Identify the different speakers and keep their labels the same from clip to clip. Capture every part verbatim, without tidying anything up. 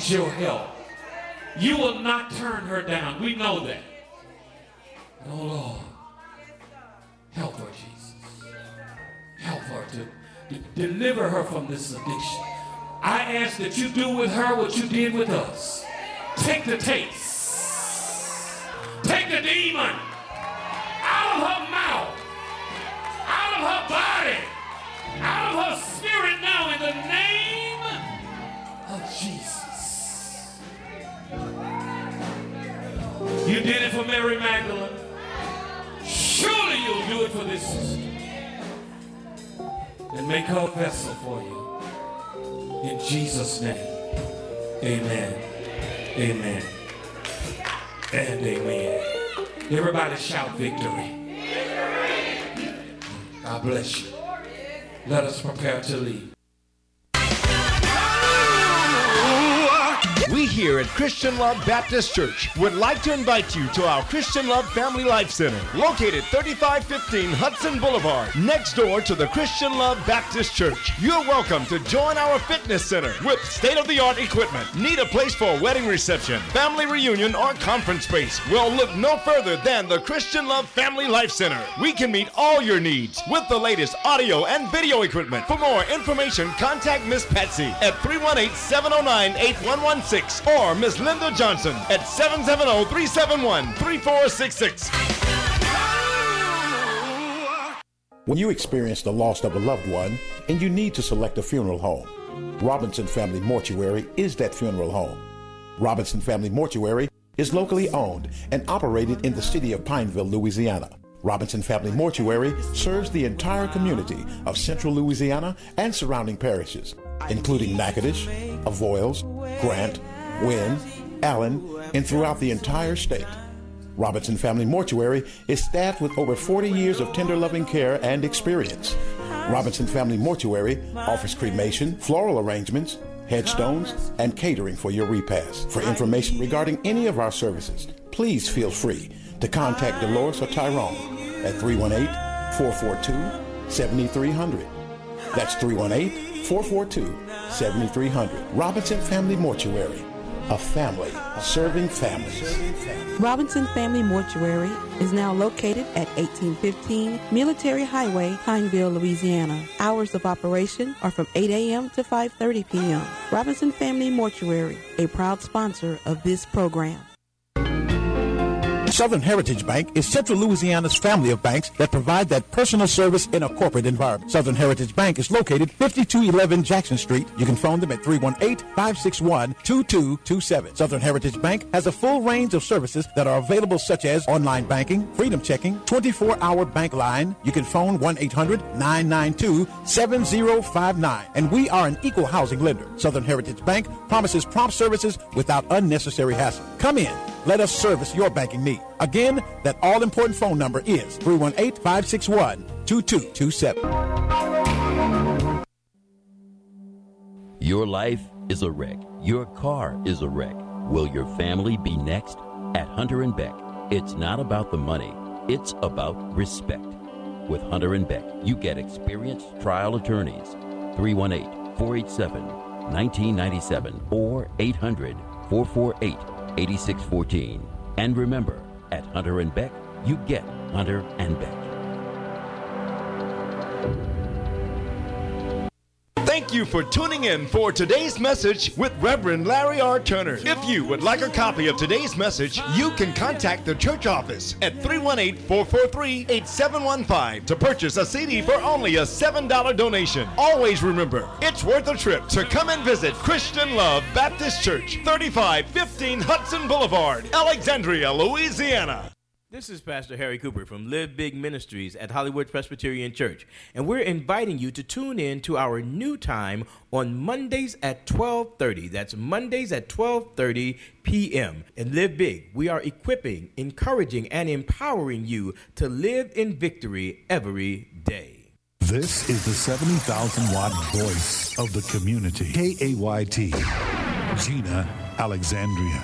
Speaker 1: needs your help. You will not turn her down. We know that. Oh, Lord. Help her, Jesus. Help her to, to deliver her from this addiction. I ask that you do with her what you did with us. Take the taste. Take the demon out of her mouth, out of her body, out of her spirit now in the name of Jesus. You did it for Mary Magdalene. Surely you'll do it for this sister. And make her a vessel for you. In Jesus' name, amen, amen, and amen. Everybody shout victory. God bless you. Let us prepare to leave.
Speaker 2: We here at Christian Love Baptist Church would like to invite you to our Christian Love Family Life Center, located thirty-five fifteen Hudson Boulevard, next door to the Christian Love Baptist Church. You're welcome to join our fitness center with state-of-the-art equipment. Need a place for a wedding reception, family reunion, or conference space? Well, look no further than the Christian Love Family Life Center. We can meet all your needs with the latest audio and video equipment. For more information, contact Miss Patsy at three one eight, seven oh nine, eight one one six or Miss Linda Johnson at seven seven zero, three seven one, three four six six.
Speaker 3: When you experience the loss of a loved one and you need to select a funeral home, Robinson Family Mortuary is that funeral home. Robinson Family Mortuary is locally owned and operated in the city of Pineville, Louisiana. Robinson Family Mortuary serves the entire community of central Louisiana and surrounding parishes, including Natchitoches, Avoyelles, Grant, Wynne, Allen, and throughout the entire state. Robinson Family Mortuary is staffed with over forty years of tender loving care and experience. Robinson Family Mortuary offers cremation, floral arrangements, headstones, and catering for your repast. For information regarding any of our services, please feel free to contact Dolores or Tyrone at three one eight, four four two, seven three zero zero. That's three one eight, four four two, seven three zero zero. Robinson Family Mortuary, a family serving families.
Speaker 4: Robinson Family Mortuary is now located at eighteen fifteen Military Highway, Pineville, Louisiana. Hours of operation are from eight a.m. to five thirty p.m. Robinson Family Mortuary, a proud sponsor of this program.
Speaker 3: Southern Heritage Bank is Central Louisiana's family of banks that provide that personal service in a corporate environment. Southern Heritage Bank is located fifty-two eleven Jackson Street. You can phone them at three one eight, five six one, two two two seven. Southern Heritage Bank has a full range of services that are available, such as online banking, freedom checking, twenty-four hour bank line. You can phone one eight hundred, nine nine two, seven zero five nine. And we are an equal housing lender. Southern Heritage Bank promises prompt services without unnecessary hassle. Come in. Let us service your banking need. Again, that all-important phone number is three one eight, five six one, two two two seven.
Speaker 5: Your life is a wreck. Your car is a wreck. Will your family be next? At Hunter and Beck, it's not about the money. It's about respect. With Hunter and Beck, you get experienced trial attorneys. three one eight, four eight seven, one nine nine seven or eight hundred, four four eight, eight six one four. And remember, at Hunter and Beck, you get Hunter and Beck.
Speaker 2: Thank you for tuning in for today's message with Reverend Larry R. Turner. If you would like a copy of today's message, you can contact the church office at three one eight, four four three, eight seven one five to purchase a C D for only a seven dollar donation. Always remember, it's worth a trip to come and visit Christian Love Baptist Church, thirty-five fifteen Hudson Boulevard, Alexandria, Louisiana.
Speaker 6: This is Pastor Harry Cooper from Live Big Ministries at Hollywood Presbyterian Church, and we're inviting you to tune in to our new time on Mondays at twelve thirty. That's Mondays at twelve thirty p.m. And Live Big, we are equipping, encouraging, and empowering you to live in victory every day.
Speaker 7: This is the seventy thousand watt voice of the community. K A Y T, Gina Alexandria.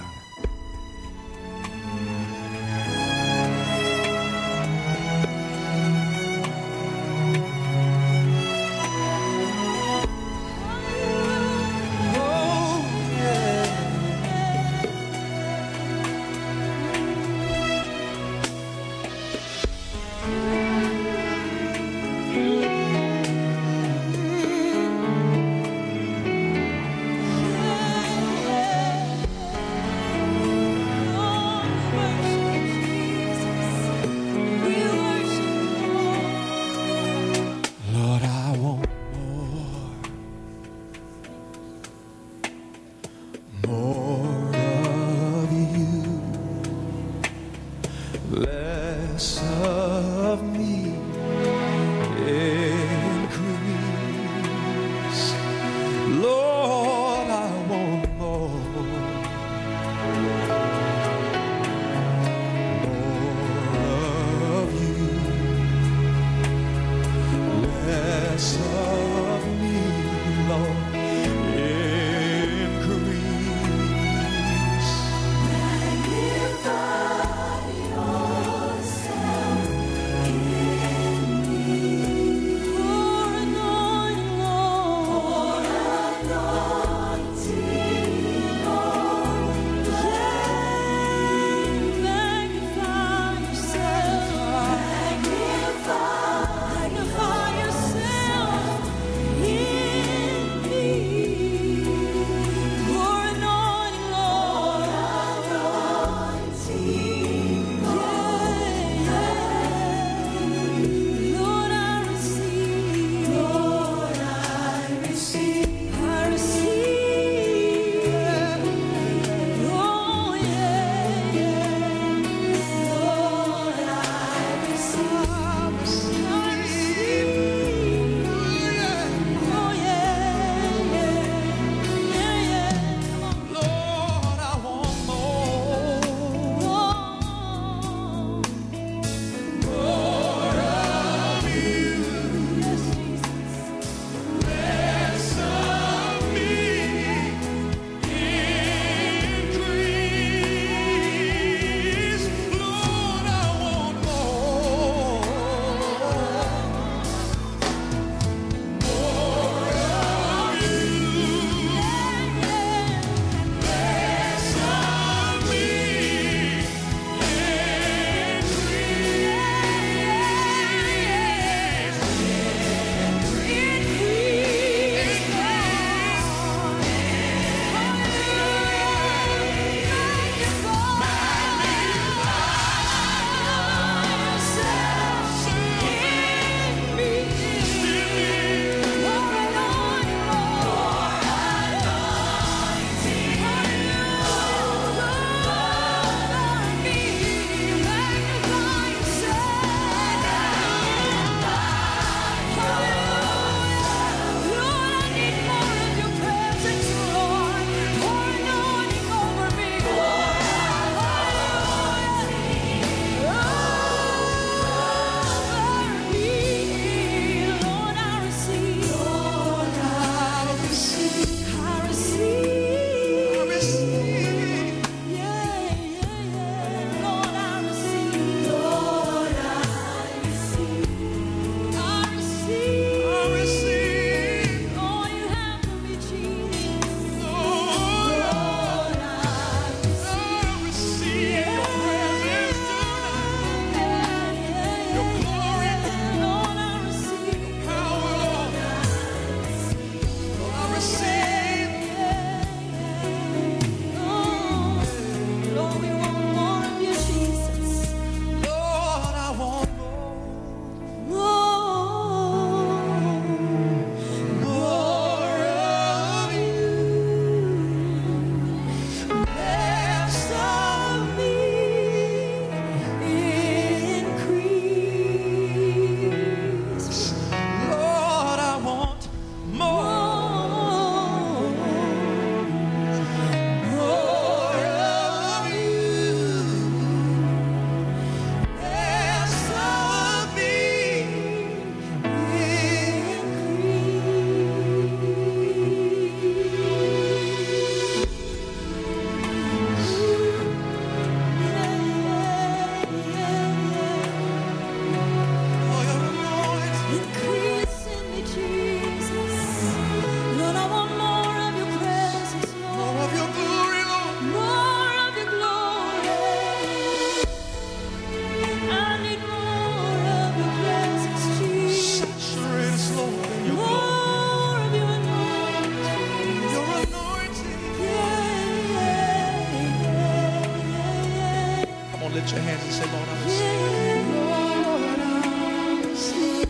Speaker 8: lift your hands and say, Lord, I receive. Lord, I receive.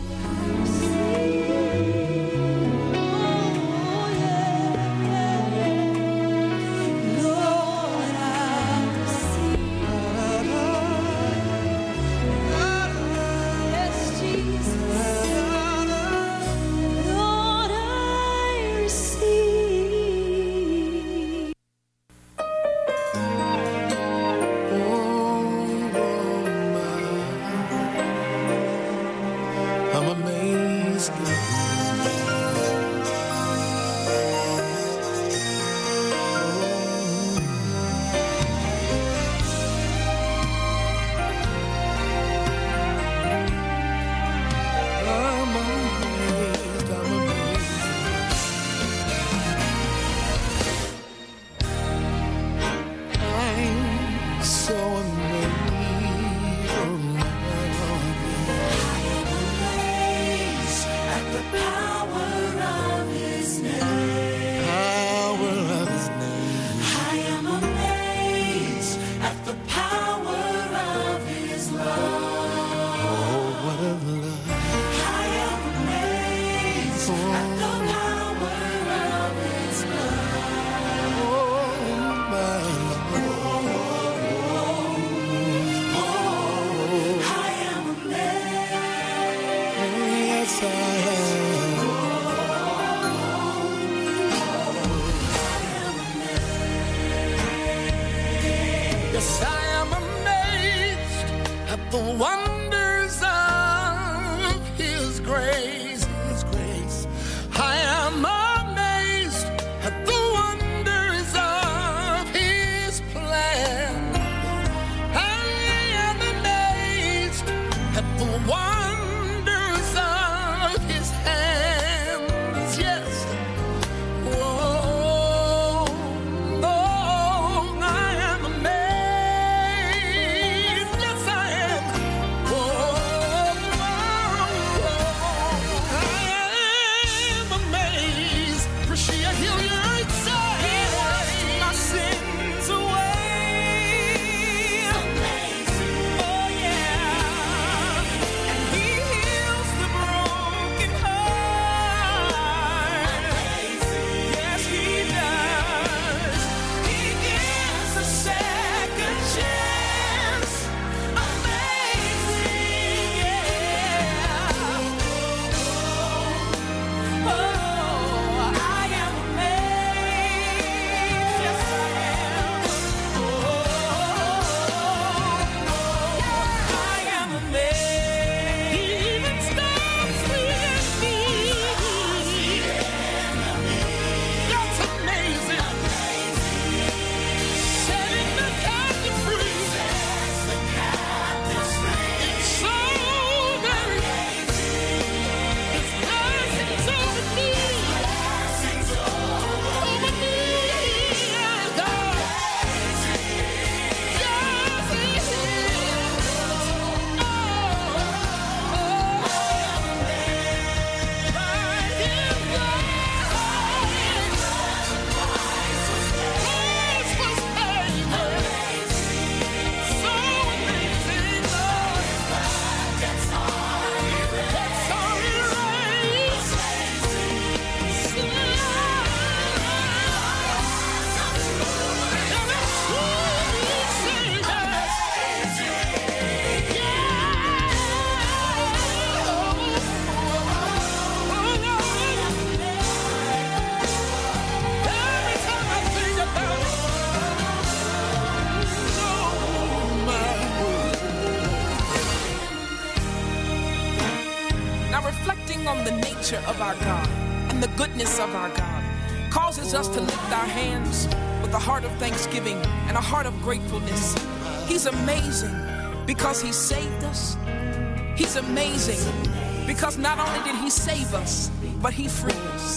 Speaker 9: Of our God and the goodness of our God causes us to lift our hands with a heart of thanksgiving and a heart of gratefulness. He's amazing because he saved us. He's amazing because not only did he save us, but he freed us.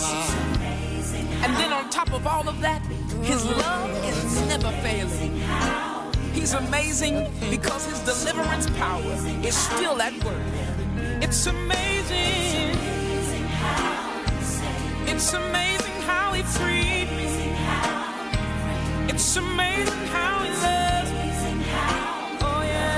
Speaker 9: And then on top of all of that, his love is never failing. He's amazing because his deliverance power is still at work. It's amazing. It's amazing how he freed me. It's amazing how he loves me. Oh yeah.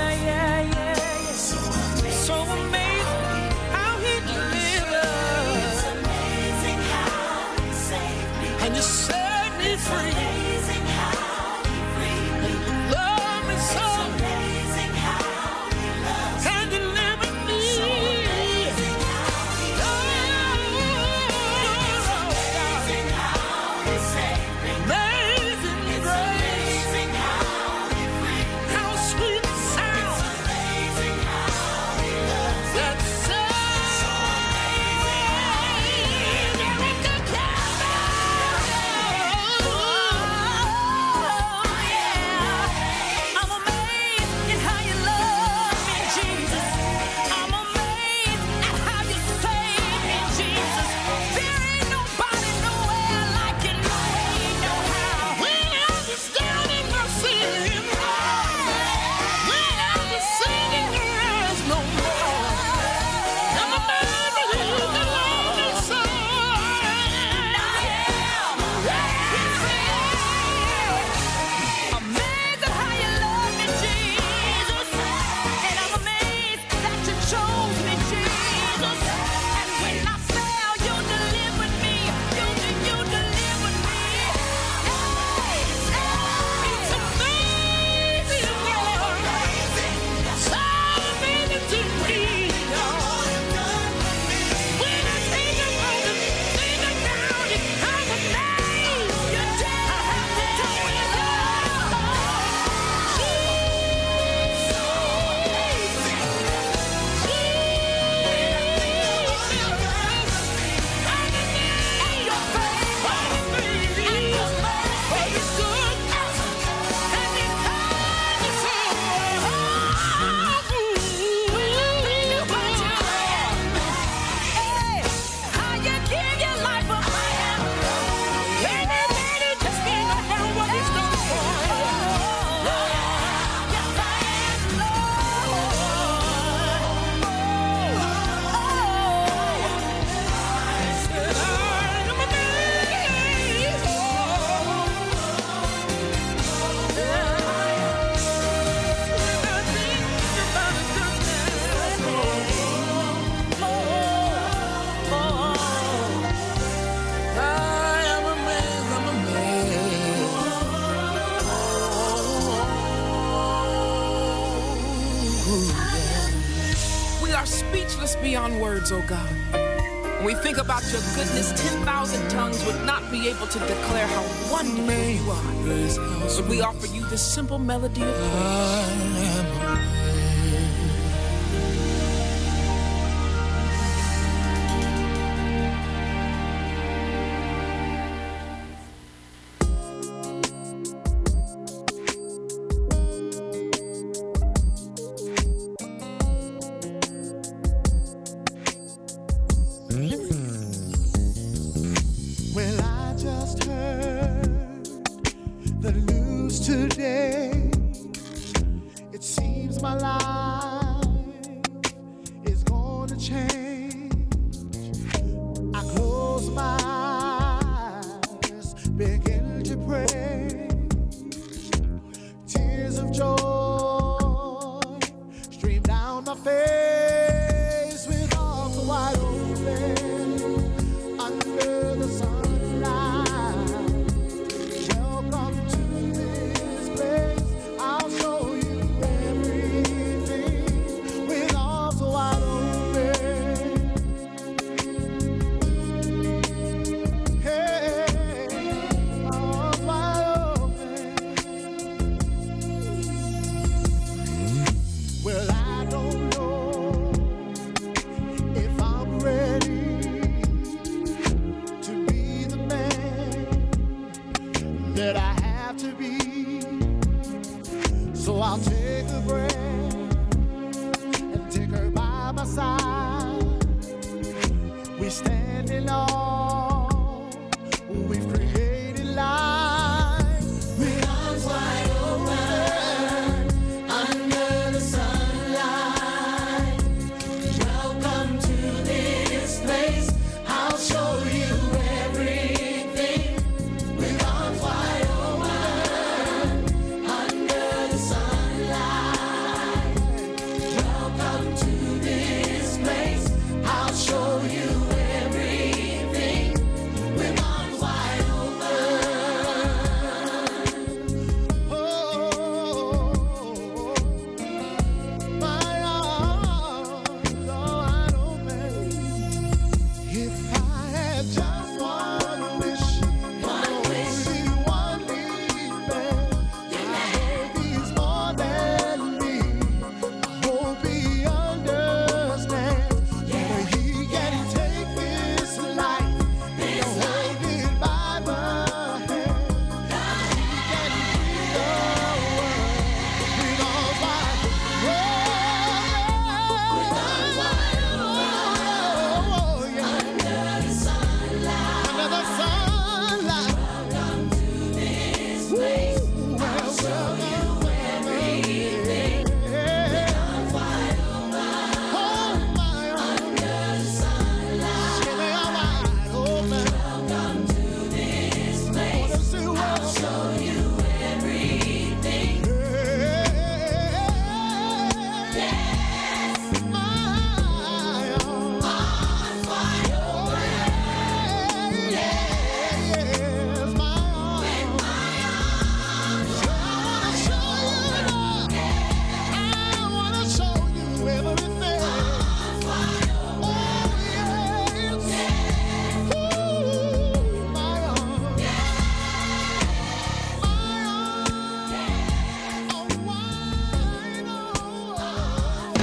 Speaker 9: speechless beyond words, oh God. When we think about your goodness, ten thousand tongues would not be able to declare how wonderful you are. So we offer you this simple melody of praise.
Speaker 8: Well, I just heard the news today. It seems my life is gonna change. I close my eyes, begin to pray. Tears of joy stream down my face with arms wide open under the sunlight. Welcome to this place. I'll show you everything with arms wide open. Hey, arms wide open. Well, I don't know if I'm ready to be the man that I have to be. So I'll take a breath and take her by my side. We stand in awe. We've created life with arms wide open under the sunlight. Welcome to this place. I'll show you everything with arms wide open under the sunlight. Welcome to this place. I'll show you everything with arms wide open. Oh, my arms are wide open. If I had just one wish, one wish, one need, I hope he's more than me. I hope he understands that he can take this life and hold it by the hand. He can free the world with arms wide open. Under the sunlight. Under the sunlight. Welcome to this place. I'll show you everything. With arms wide open. Hold my arms. Under the sunlight. They are wide open. Welcome to this place. I'll show you everything. Yes, my arms wide open. Yes, my arms. I wanna show you everything. Oh, yes. Ooh, my arms. My arms are wide open.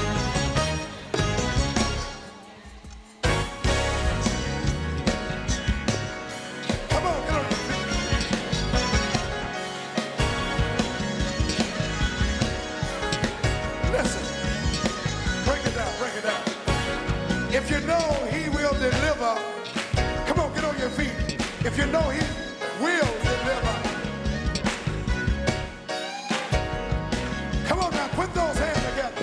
Speaker 8: Come on, get on. Listen, break it down, break it down. If you know he will deliver, come on, get on your feet. If you know he will deliver, come on now, put those hands together.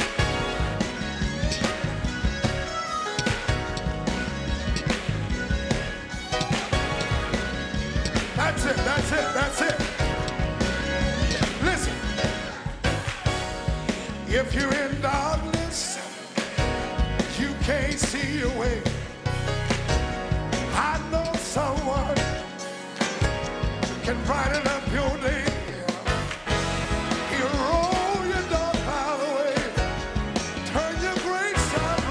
Speaker 8: That's it, that's it, that's it. Listen, if you're in darkness, you can't see your way. I know someone can brighten up your day. He'll roll your dark cloud away, turn your gray sun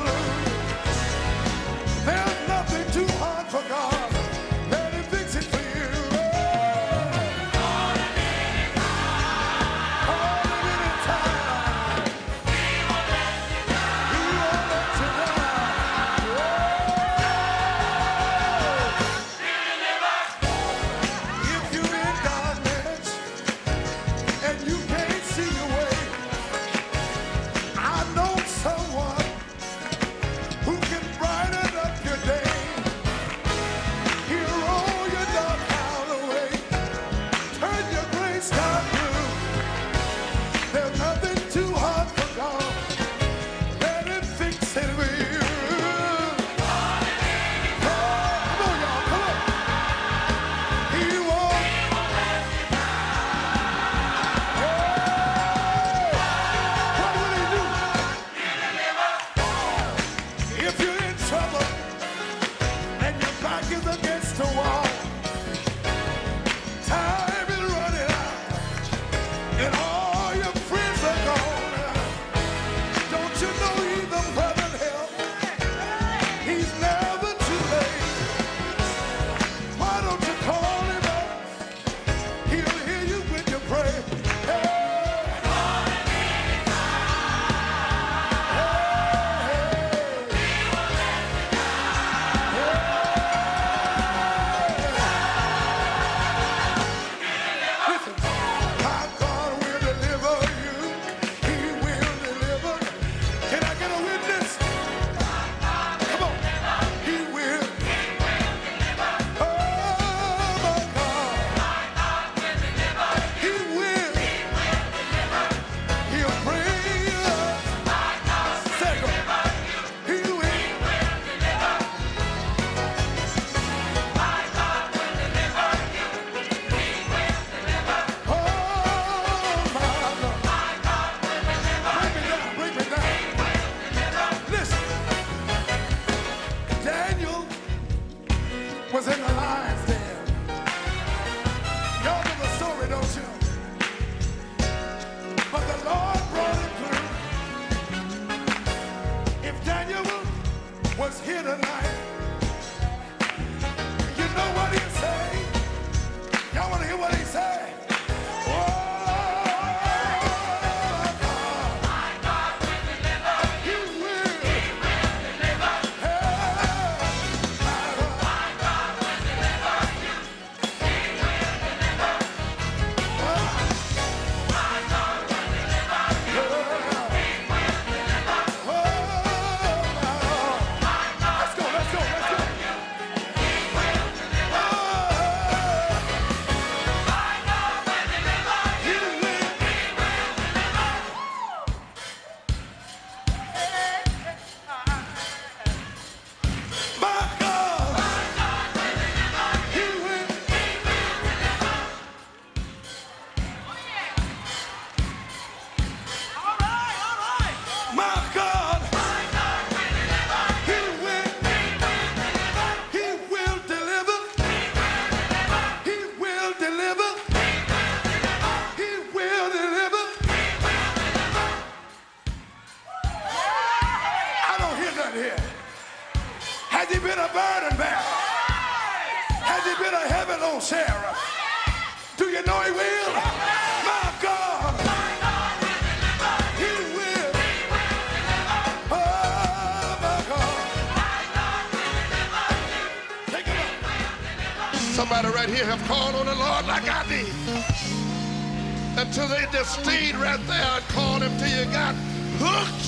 Speaker 8: Somebody right here have called on the Lord like I did. Until they just stayed right there and called him till you got hooked.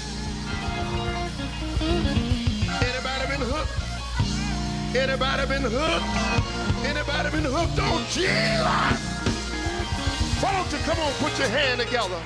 Speaker 8: Anybody been hooked? Anybody been hooked? Anybody been hooked on Jesus? Why don't you come on, put your hand together.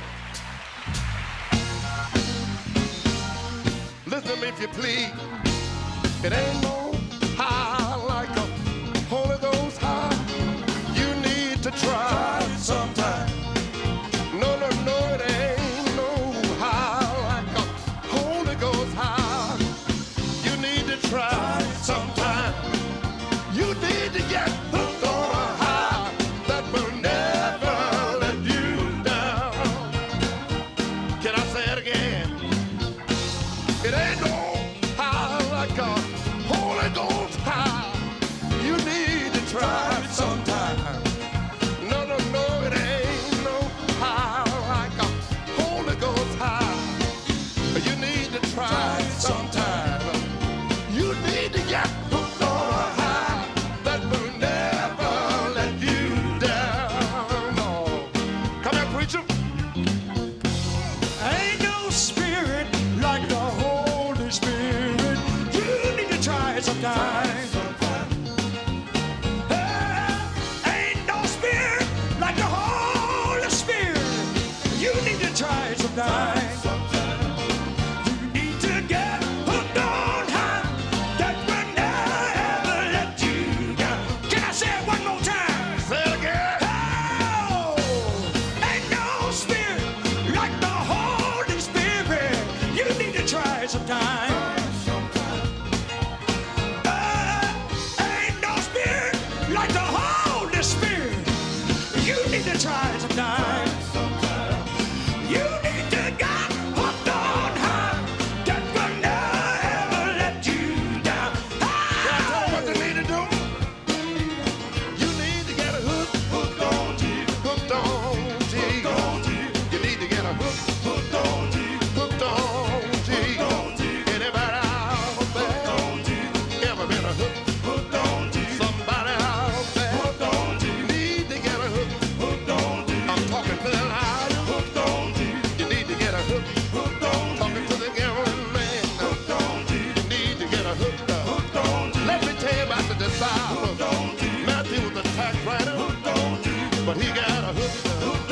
Speaker 8: Listen to me if you please. It ain't no high like a Holy Ghost high. You need to try it sometime. No, no, no, it ain't no high like a Holy Ghost high. You need to try it sometime. You need to get hooked on a high that will never let you down. Can I say it again? It ain't no high like a Holy Ghost high. You need to try it sometime. No, no, no, it ain't no high like a Holy Ghost high. You need to try it sometime. You need to get hooked on a high that will never let you down. No. Come here, preacher.
Speaker 10: Ain't no spirit like the Holy Spirit. You need to try it sometime. Hey, ain't no spirit like the Holy Spirit. You need to try it sometime. You need to get hooked on high that will never let you down. Can I say it one more time?
Speaker 8: Say it again.
Speaker 10: Oh, ain't no spirit like the Holy Spirit. You need to try it sometime. Uh, ain't no spirit like the Holy Spirit. You need to try